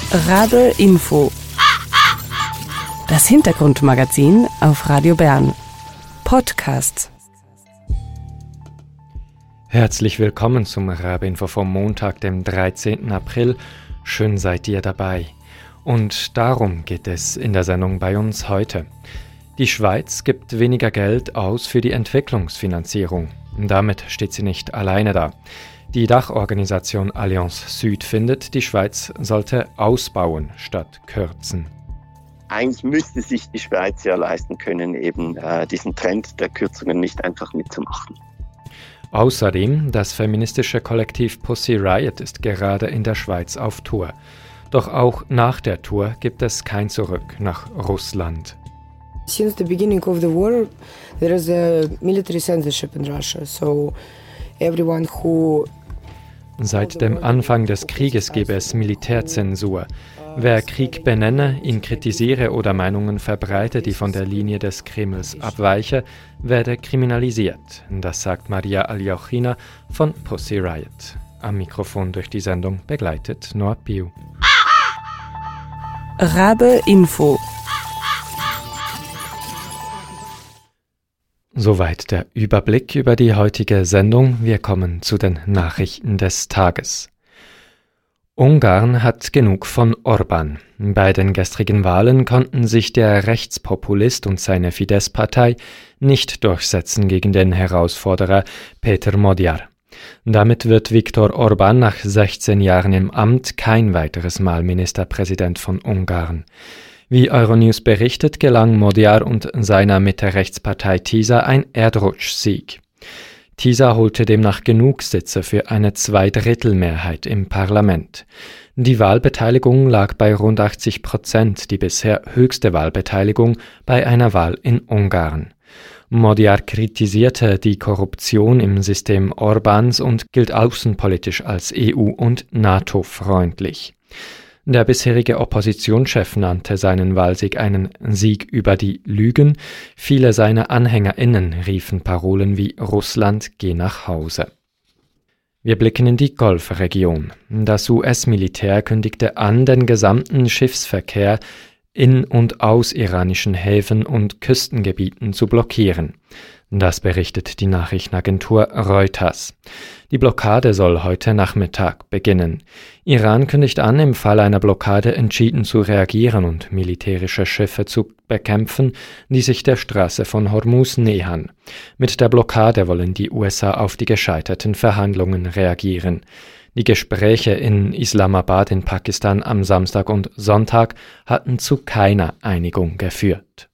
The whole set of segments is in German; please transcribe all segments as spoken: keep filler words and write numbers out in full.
Rabe Info. Das Hintergrundmagazin auf Radio Bern. Podcast. Herzlich willkommen zum Rabe Info vom Montag, dem dreizehnten April. Schön seid ihr dabei. Und darum geht es in der Sendung bei uns heute. Die Schweiz gibt weniger Geld aus für die Entwicklungsfinanzierung. Damit steht sie nicht alleine da. Die Dachorganisation Allianz Süd findet, die Schweiz sollte ausbauen statt kürzen. Eigentlich müsste sich die Schweiz ja leisten können, eben äh, diesen Trend der Kürzungen nicht einfach mitzumachen. Außerdem, das feministische Kollektiv Pussy Riot ist gerade in der Schweiz auf Tour. Doch auch nach der Tour gibt es kein Zurück nach Russland. Since the beginning of the war, there is a military censorship in Russia. So everyone who Seit dem Anfang des Krieges gebe es Militärzensur. Wer Krieg benenne, ihn kritisiere oder Meinungen verbreite, die von der Linie des Kremls abweiche, werde kriminalisiert. Das sagt Maria Aljochina von Pussy Riot. Am Mikrofon durch die Sendung begleitet Noah Piu. Rabe Info. Soweit der Überblick über die heutige Sendung. Wir kommen zu den Nachrichten des Tages. Ungarn hat genug von Orbán. Bei den gestrigen Wahlen konnten sich der Rechtspopulist und seine Fidesz-Partei nicht durchsetzen gegen den Herausforderer Péter Magyar. Damit wird Viktor Orbán nach sechzehn Jahren im Amt kein weiteres Mal Ministerpräsident von Ungarn. Wie Euronews berichtet, gelang Magyar und seiner Mitte-Rechtspartei TISA ein Erdrutschsieg. TISA holte demnach genug Sitze für eine Zweidrittelmehrheit im Parlament. Die Wahlbeteiligung lag bei rund achtzig Prozent, die bisher höchste Wahlbeteiligung bei einer Wahl in Ungarn. Magyar kritisierte die Korruption im System Orbáns und gilt außenpolitisch als E U- und NATO-freundlich. Der bisherige Oppositionschef nannte seinen Wahlsieg einen Sieg über die Lügen. Viele seiner AnhängerInnen riefen Parolen wie Russland geh nach Hause. Wir blicken in die Golfregion. Das U S-Militär kündigte an, den gesamten Schiffsverkehr in und aus iranischen Häfen und Küstengebieten zu blockieren. Das berichtet die Nachrichtenagentur Reuters. Die Blockade soll heute Nachmittag beginnen. Iran kündigt an, im Fall einer Blockade entschieden zu reagieren und militärische Schiffe zu bekämpfen, die sich der Straße von Hormuz nähern. Mit der Blockade wollen die U S A auf die gescheiterten Verhandlungen reagieren. Die Gespräche in Islamabad in Pakistan am Samstag und Sonntag hatten zu keiner Einigung geführt.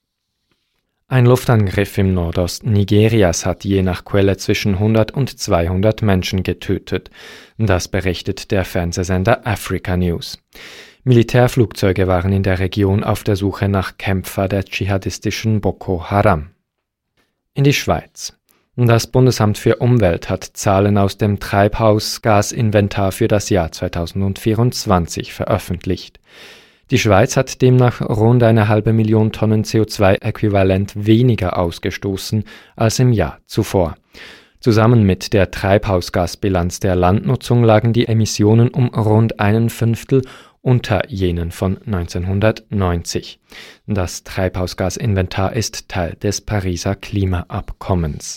Ein Luftangriff im Nordosten Nigerias hat je nach Quelle zwischen hundert und zweihundert Menschen getötet. Das berichtet der Fernsehsender Africa News. Militärflugzeuge waren in der Region auf der Suche nach Kämpfer der dschihadistischen Boko Haram. In die Schweiz. Das Bundesamt für Umwelt hat Zahlen aus dem Treibhausgasinventar für das Jahr zweitausendvierundzwanzig veröffentlicht. Die Schweiz hat demnach rund eine halbe Million Tonnen C O zwei Äquivalent weniger ausgestoßen als im Jahr zuvor. Zusammen mit der Treibhausgasbilanz der Landnutzung lagen die Emissionen um rund einen Fünftel unter jenen von neunzehnhundertneunzig. Das Treibhausgasinventar ist Teil des Pariser Klimaabkommens.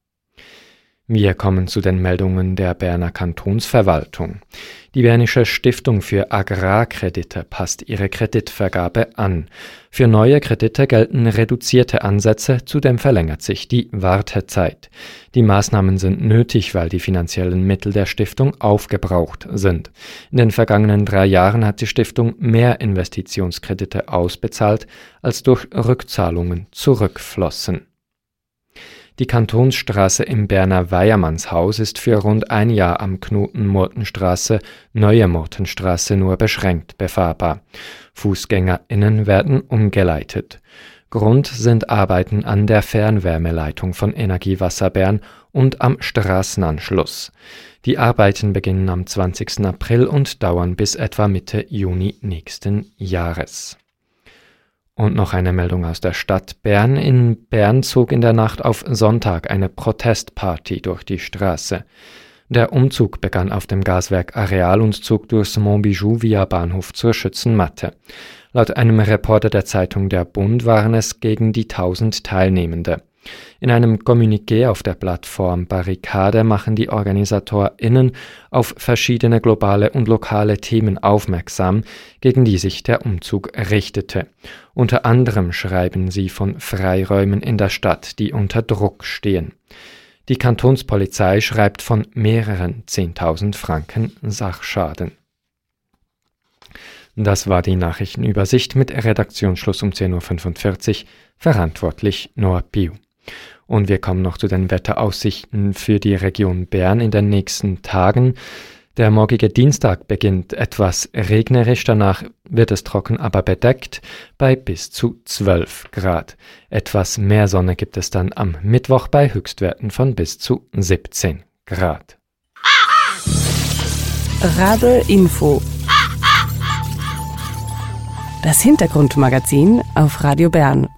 Wir kommen zu den Meldungen der Berner Kantonsverwaltung. Die Bernische Stiftung für Agrarkredite passt ihre Kreditvergabe an. Für neue Kredite gelten reduzierte Ansätze, zudem verlängert sich die Wartezeit. Die Maßnahmen sind nötig, weil die finanziellen Mittel der Stiftung aufgebraucht sind. In den vergangenen drei Jahren hat die Stiftung mehr Investitionskredite ausbezahlt, als durch Rückzahlungen zurückflossen. Die Kantonsstraße im Berner Weiermannshaus ist für rund ein Jahr am Knoten Murtenstraße, Neue Murtenstraße nur beschränkt befahrbar. FußgängerInnen werden umgeleitet. Grund sind Arbeiten an der Fernwärmeleitung von Energiewasser Bern und am Straßenanschluss. Die Arbeiten beginnen am zwanzigsten April und dauern bis etwa Mitte Juni nächsten Jahres. Und noch eine Meldung aus der Stadt Bern. In Bern zog in der Nacht auf Sonntag eine Protestparty durch die Straße. Der Umzug begann auf dem Gaswerk Areal und zog durchs Montbijou via Bahnhof zur Schützenmatte. Laut einem Reporter der Zeitung Der Bund waren es gegen die tausend Teilnehmende. In einem Kommuniqué auf der Plattform Barrikade machen die OrganisatorInnen auf verschiedene globale und lokale Themen aufmerksam, gegen die sich der Umzug richtete. Unter anderem schreiben sie von Freiräumen in der Stadt, die unter Druck stehen. Die Kantonspolizei schreibt von mehreren zehntausend Franken Sachschaden. Das war die Nachrichtenübersicht mit Redaktionsschluss um zehn Uhr fünfundvierzig, verantwortlich Noah Piu. Und wir kommen noch zu den Wetteraussichten für die Region Bern in den nächsten Tagen. Der morgige Dienstag beginnt etwas regnerisch, danach wird es trocken, aber bedeckt bei bis zu zwölf Grad. Etwas mehr Sonne gibt es dann am Mittwoch bei Höchstwerten von bis zu siebzehn Grad. Radl Info. Das Hintergrundmagazin auf Radio Bern.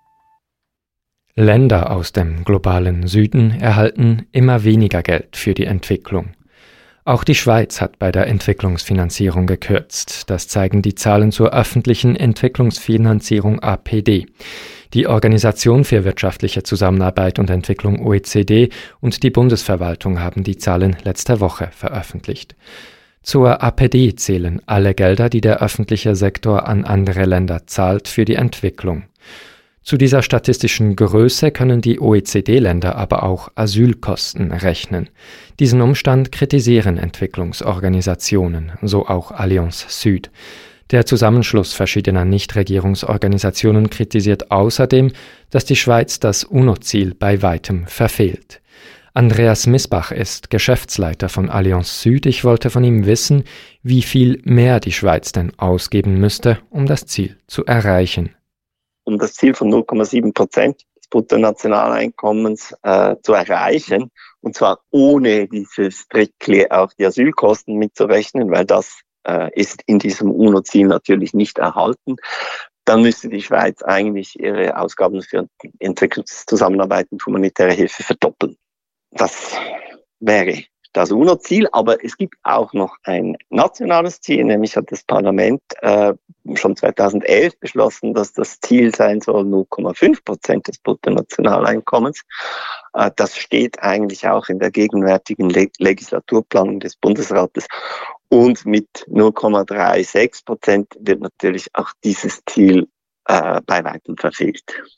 Länder aus dem globalen Süden erhalten immer weniger Geld für die Entwicklung. Auch die Schweiz hat bei der Entwicklungsfinanzierung gekürzt. Das zeigen die Zahlen zur öffentlichen Entwicklungsfinanzierung A P D. Die Organisation für wirtschaftliche Zusammenarbeit und Entwicklung O E C D und die Bundesverwaltung haben die Zahlen letzte Woche veröffentlicht. Zur A P D zählen alle Gelder, die der öffentliche Sektor an andere Länder zahlt für die Entwicklung. Zu dieser statistischen Größe können die O E C D-Länder aber auch Asylkosten rechnen. Diesen Umstand kritisieren Entwicklungsorganisationen, so auch Allianz Süd. Der Zusammenschluss verschiedener Nichtregierungsorganisationen kritisiert außerdem, dass die Schweiz das UNO-Ziel bei weitem verfehlt. Andreas Misbach ist Geschäftsleiter von Allianz Süd. Ich wollte von ihm wissen, wie viel mehr die Schweiz denn ausgeben müsste, um das Ziel zu erreichen. Um das Ziel von null Komma sieben Prozent des Bruttonationaleinkommens äh, zu erreichen, und zwar ohne dieses strictly auch die Asylkosten mitzurechnen, weil das äh, ist in diesem UNO-Ziel natürlich nicht erhalten, dann müsste die Schweiz eigentlich ihre Ausgaben für Entwicklungszusammenarbeit und humanitäre Hilfe verdoppeln. Das wäre das UNO-Ziel, aber es gibt auch noch ein nationales Ziel, nämlich hat das Parlament äh, schon zweitausendelf beschlossen, dass das Ziel sein soll null Komma fünf Prozent des Bruttonationaleinkommens. Äh, das steht eigentlich auch in der gegenwärtigen Le- Legislaturplanung des Bundesrates. Und mit null Komma sechsunddreißig Prozent wird natürlich auch dieses Ziel äh, bei weitem verfehlt.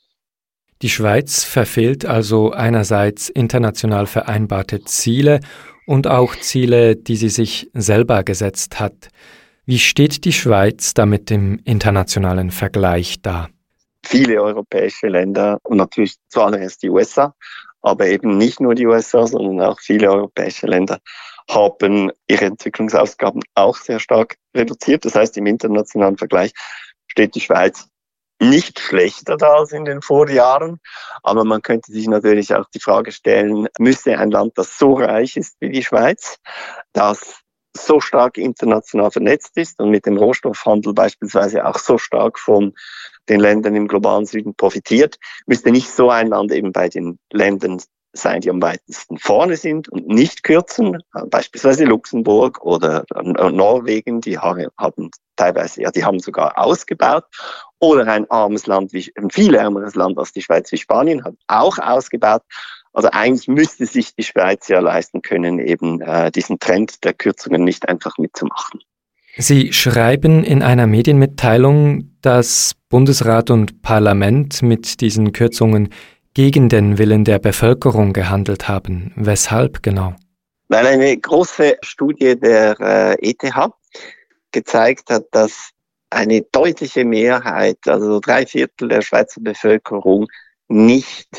Die Schweiz verfehlt also einerseits international vereinbarte Ziele und auch Ziele, die sie sich selber gesetzt hat. Wie steht die Schweiz damit im internationalen Vergleich da? Viele europäische Länder und natürlich zuallererst die U S A, aber eben nicht nur die U S A, sondern auch viele europäische Länder haben ihre Entwicklungsausgaben auch sehr stark reduziert. Das heißt, im internationalen Vergleich steht die Schweiz nicht schlechter da als in den Vorjahren, aber man könnte sich natürlich auch die Frage stellen, müsste ein Land, das so reich ist wie die Schweiz, das so stark international vernetzt ist und mit dem Rohstoffhandel beispielsweise auch so stark von den Ländern im globalen Süden profitiert, müsste nicht so ein Land eben bei den Ländern sein, die am weitesten vorne sind und nicht kürzen, beispielsweise Luxemburg oder Norwegen, die haben teilweise, ja, die haben sogar ausgebaut, oder ein armes Land, wie ein viel ärmeres Land als die Schweiz wie Spanien, hat auch ausgebaut. Also eigentlich müsste sich die Schweiz ja leisten können, eben äh, diesen Trend der Kürzungen nicht einfach mitzumachen. Sie schreiben in einer Medienmitteilung, dass Bundesrat und Parlament mit diesen Kürzungen gegen den Willen der Bevölkerung gehandelt haben. Weshalb genau? Weil eine große Studie der äh, E T H gezeigt hat, dass eine deutliche Mehrheit, also drei Viertel der Schweizer Bevölkerung, nicht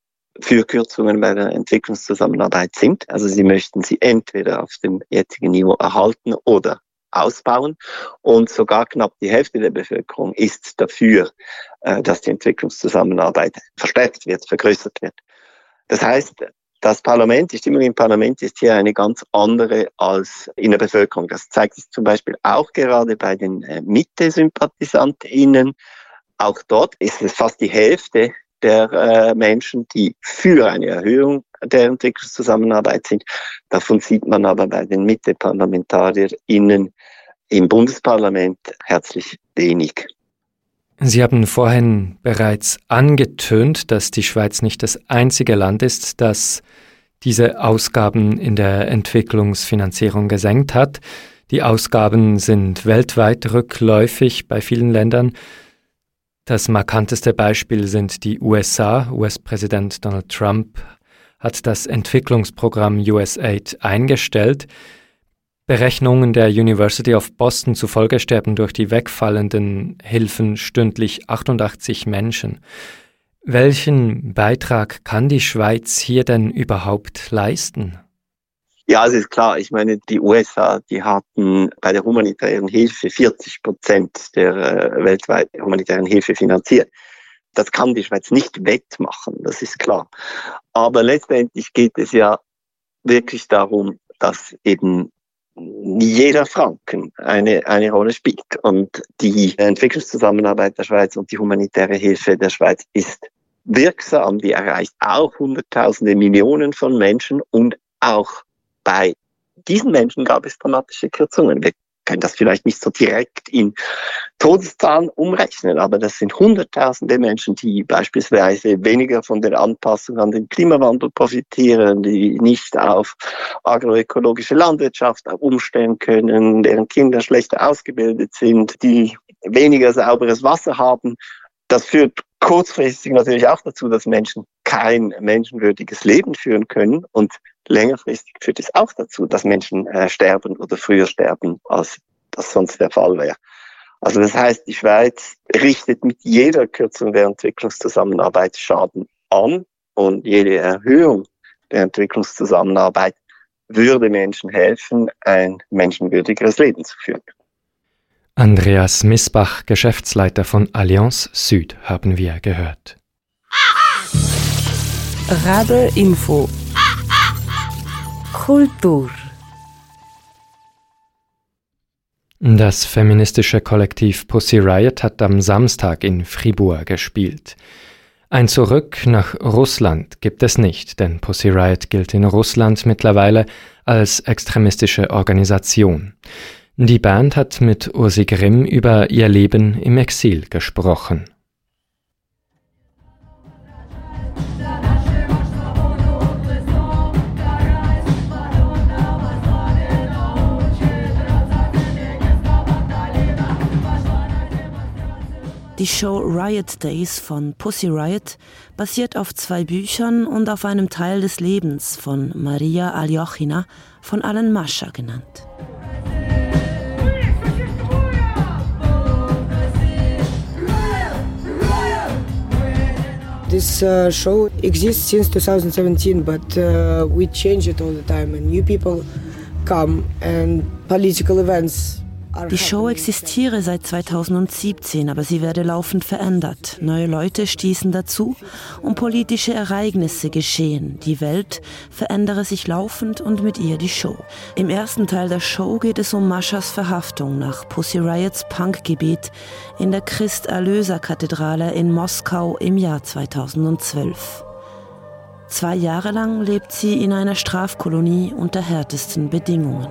für Kürzungen bei der Entwicklungszusammenarbeit sind. Also sie möchten sie entweder auf dem jetzigen Niveau erhalten oder ausbauen. Und sogar knapp die Hälfte der Bevölkerung ist dafür, dass die Entwicklungszusammenarbeit verstärkt wird, vergrößert wird. Das heißt, das Parlament, die Stimmung im Parlament ist hier eine ganz andere als in der Bevölkerung. Das zeigt sich zum Beispiel auch gerade bei den Mitte-SympathisantInnen. Auch dort ist es fast die Hälfte der äh, Menschen, die für eine Erhöhung der Entwicklungszusammenarbeit sind. Davon sieht man aber bei den MitteparlamentarierInnen im Bundesparlament herzlich wenig. Sie haben vorhin bereits angetönt, dass die Schweiz nicht das einzige Land ist, das diese Ausgaben in der Entwicklungsfinanzierung gesenkt hat. Die Ausgaben sind weltweit rückläufig bei vielen Ländern. Das markanteste Beispiel sind die U S A. U S-Präsident Donald Trump hat das Entwicklungsprogramm U S A I D eingestellt. Berechnungen der University of Boston zufolge sterben durch die wegfallenden Hilfen stündlich achtundachtzig Menschen. Welchen Beitrag kann die Schweiz hier denn überhaupt leisten? Ja, es ist klar. Ich meine, die U S A, die hatten bei der humanitären Hilfe vierzig Prozent der äh, weltweiten humanitären Hilfe finanziert. Das kann die Schweiz nicht wettmachen, das ist klar. Aber letztendlich geht es ja wirklich darum, dass eben jeder Franken eine, eine Rolle spielt. Und die Entwicklungszusammenarbeit der Schweiz und die humanitäre Hilfe der Schweiz ist wirksam. Die erreicht auch Hunderttausende, Millionen von Menschen. Und auch bei diesen Menschen gab es dramatische Kürzungen. Wir können das vielleicht nicht so direkt in Todeszahlen umrechnen, aber das sind Hunderttausende Menschen, die beispielsweise weniger von der Anpassung an den Klimawandel profitieren, die nicht auf agroökologische Landwirtschaft umstellen können, deren Kinder schlechter ausgebildet sind, die weniger sauberes Wasser haben. Das führt kurzfristig natürlich auch dazu, dass Menschen kein menschenwürdiges Leben führen können, und längerfristig führt es auch dazu, dass Menschen äh, sterben oder früher sterben, als das sonst der Fall wäre. Also das heißt, die Schweiz richtet mit jeder Kürzung der Entwicklungszusammenarbeit Schaden an, und jede Erhöhung der Entwicklungszusammenarbeit würde Menschen helfen, ein menschenwürdigeres Leben zu führen. Andreas Misbach, Geschäftsleiter von Allianz Süd, haben wir gehört. Radar Info Kultur. Das feministische Kollektiv Pussy Riot hat am Samstag in Fribourg gespielt. Ein Zurück nach Russland gibt es nicht, denn Pussy Riot gilt in Russland mittlerweile als extremistische Organisation. Die Band hat mit Ursi Grimm über ihr Leben im Exil gesprochen. Die Show Riot Days von Pussy Riot basiert auf zwei Büchern und auf einem Teil des Lebens von Maria Aljochina, von Alan Mascher genannt. This uh, show exists since twenty seventeen, but uh, we change it all the time, and new people come and political events. Die Show existiere seit zweitausendsiebzehn, aber sie werde laufend verändert. Neue Leute stießen dazu und politische Ereignisse geschehen. Die Welt verändere sich laufend und mit ihr die Show. Im ersten Teil der Show geht es um Maschas Verhaftung nach Pussy Riots Punkgebiet in der Christ-Erlöser-Kathedrale in Moskau im Jahr zweitausendzwölf. Zwei Jahre lang lebt sie in einer Strafkolonie unter härtesten Bedingungen.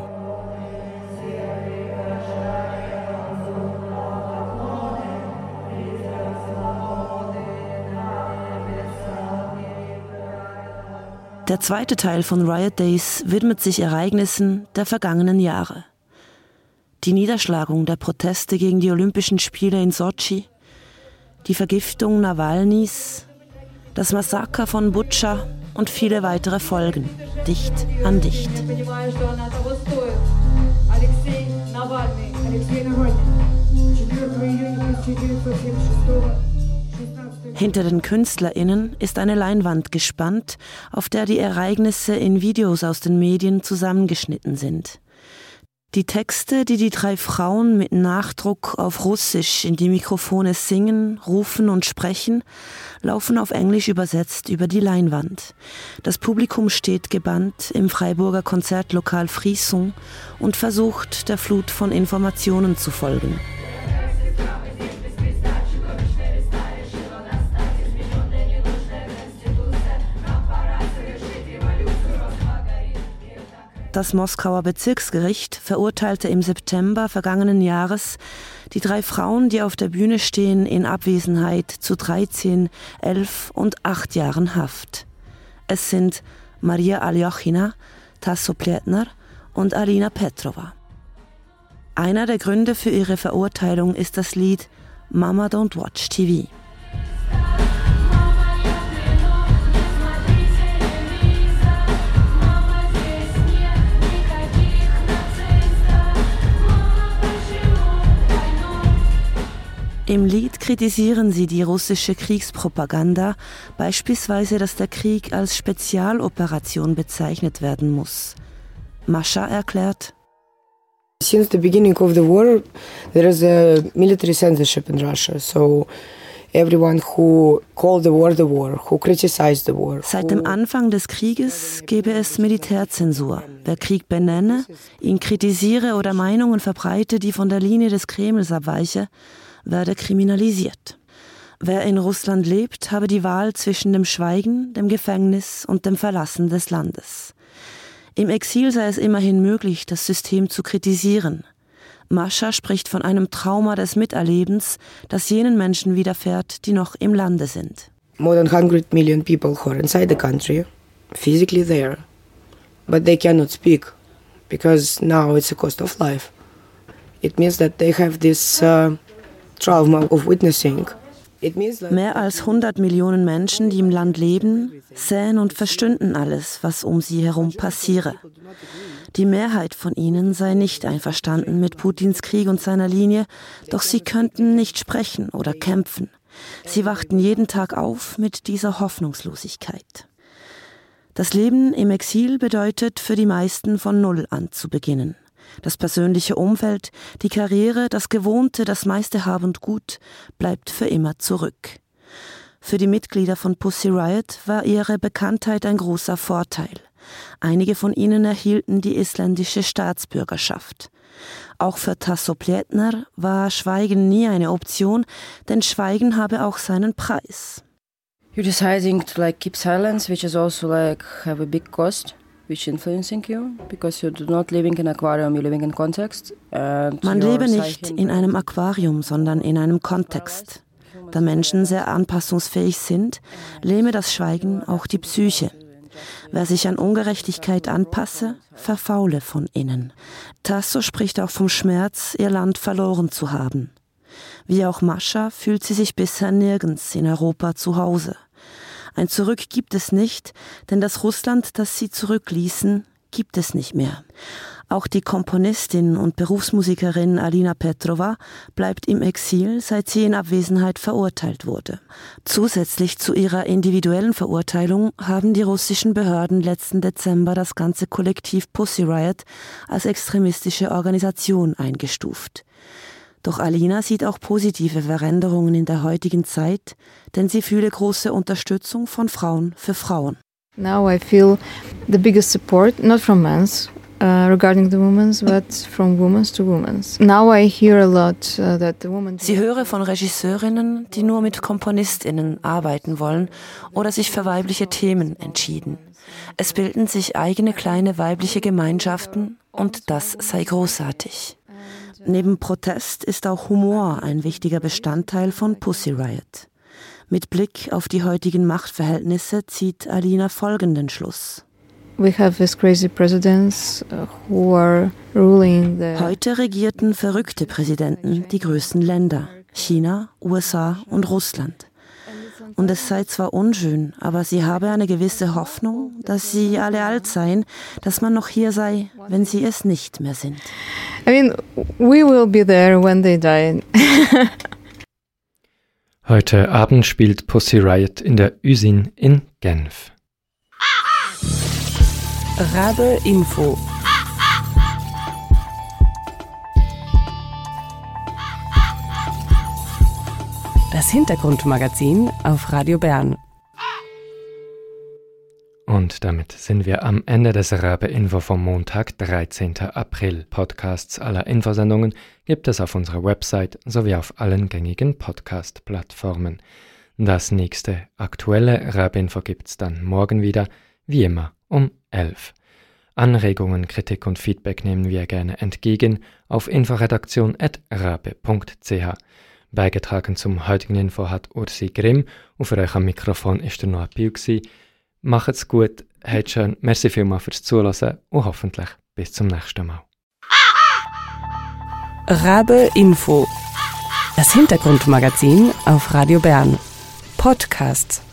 Der zweite Teil von Riot Days widmet sich Ereignissen der vergangenen Jahre. Die Niederschlagung der Proteste gegen die Olympischen Spiele in Sotschi, die Vergiftung Nawalnys, das Massaker von Butscha und viele weitere Folgen, dicht an dicht. Hinter den KünstlerInnen ist eine Leinwand gespannt, auf der die Ereignisse in Videos aus den Medien zusammengeschnitten sind. Die Texte, die die drei Frauen mit Nachdruck auf Russisch in die Mikrofone singen, rufen und sprechen, laufen auf Englisch übersetzt über die Leinwand. Das Publikum steht gebannt im Freiburger Konzertlokal Frisson und versucht, der Flut von Informationen zu folgen. Das Moskauer Bezirksgericht verurteilte im September vergangenen Jahres die drei Frauen, die auf der Bühne stehen, in Abwesenheit zu dreizehn, elf und acht Jahren Haft. Es sind Maria Aljochina, Tasso Pletner und Alina Petrova. Einer der Gründe für ihre Verurteilung ist das Lied Mama Don't Watch T V. Im Lied kritisieren sie die russische Kriegspropaganda, beispielsweise, dass der Krieg als Spezialoperation bezeichnet werden muss. Mascha erklärt: Since the beginning of the war, there is a military censorship in Russia. So everyone who called the war the war, who criticized the war. Seit dem Anfang des Krieges gebe es Militärzensur. Wer Krieg benenne, ihn kritisiere oder Meinungen verbreite, die von der Linie des Kremls abweiche, werde kriminalisiert. Wer in Russland lebt, habe die Wahl zwischen dem Schweigen, dem Gefängnis und dem Verlassen des Landes. Im Exil sei es immerhin möglich, das System zu kritisieren. Mascha spricht von einem Trauma des Miterlebens, das jenen Menschen widerfährt, die noch im Lande sind. More than one hundred million people who are inside the country, physically there, but they cannot speak, because now it's a cost of life. It means that they have this uh, trauma of witnessing. Mehr als hundert Millionen Menschen, die im Land leben, sähen und verstünden alles, was um sie herum passiere. Die Mehrheit von ihnen sei nicht einverstanden mit Putins Krieg und seiner Linie, doch sie könnten nicht sprechen oder kämpfen. Sie wachten jeden Tag auf mit dieser Hoffnungslosigkeit. Das Leben im Exil bedeutet für die meisten von Null an zu beginnen. Das persönliche Umfeld, die Karriere, das Gewohnte, das meiste Hab und Gut bleibt für immer zurück. Für die Mitglieder von Pussy Riot war ihre Bekanntheit ein großer Vorteil. Einige von ihnen erhielten die isländische Staatsbürgerschaft. Auch für Tasso Pletner war Schweigen nie eine Option, denn Schweigen habe auch seinen Preis. You're deciding to like keep silence, which is also like have a big cost. Which influencing you, because you're not living in an aquarium, you're living in context. Man lebe nicht in einem Aquarium, sondern in einem Kontext. Da Menschen sehr anpassungsfähig sind, lähme das Schweigen auch die Psyche. Wer sich an Ungerechtigkeit anpasse, verfaule von innen. Tasso spricht auch vom Schmerz, ihr Land verloren zu haben. Wie auch Mascha fühlt sie sich bisher nirgends in Europa zu Hause. Ein Zurück gibt es nicht, denn das Russland, das sie zurückließen, gibt es nicht mehr. Auch die Komponistin und Berufsmusikerin Alina Petrova bleibt im Exil, seit sie in Abwesenheit verurteilt wurde. Zusätzlich zu ihrer individuellen Verurteilung haben die russischen Behörden letzten Dezember das ganze Kollektiv Pussy Riot als extremistische Organisation eingestuft. Doch Alina sieht auch positive Veränderungen in der heutigen Zeit, denn sie fühle große Unterstützung von Frauen für Frauen. Now I feel the biggest support, not from men uh, regarding the women, but from women to women. Now I hear a lot uh, that the women. Sie höre von Regisseurinnen, die nur mit KomponistInnen arbeiten wollen oder sich für weibliche Themen entschieden. Es bilden sich eigene kleine weibliche Gemeinschaften und das sei großartig. Neben Protest ist auch Humor ein wichtiger Bestandteil von Pussy Riot. Mit Blick auf die heutigen Machtverhältnisse zieht Alina folgenden Schluss. We have these crazy presidents who are ruling the Heute regierten verrückte Präsidenten die größten Länder, China, U S A und Russland. Und es sei zwar unschön, aber sie habe eine gewisse Hoffnung, dass sie alle alt seien, dass man noch hier sei, wenn sie es nicht mehr sind. I mean, we will be there when they die. Heute Abend spielt Pussy Riot in der Usin in Genf. Rabe Info. Das Hintergrundmagazin auf Radio Bern. Und damit sind wir am Ende des Rabe-Info vom Montag, dreizehnten April. Podcasts aller Infosendungen gibt es auf unserer Website sowie auf allen gängigen Podcast-Plattformen. Das nächste aktuelle Rabe-Info gibt's dann morgen wieder, wie immer um elf. Anregungen, Kritik und Feedback nehmen wir gerne entgegen auf inforedaktion at rabe punkt c h. Beigetragen zum heutigen Info hat Ursi Grimm und für euch am Mikrofon ist der Noah Piu gsi. Macht's gut, habt schön, merci vielmals fürs Zuhören und hoffentlich bis zum nächsten Mal. Rabe Info. Das Hintergrundmagazin auf Radio Bern. Podcasts.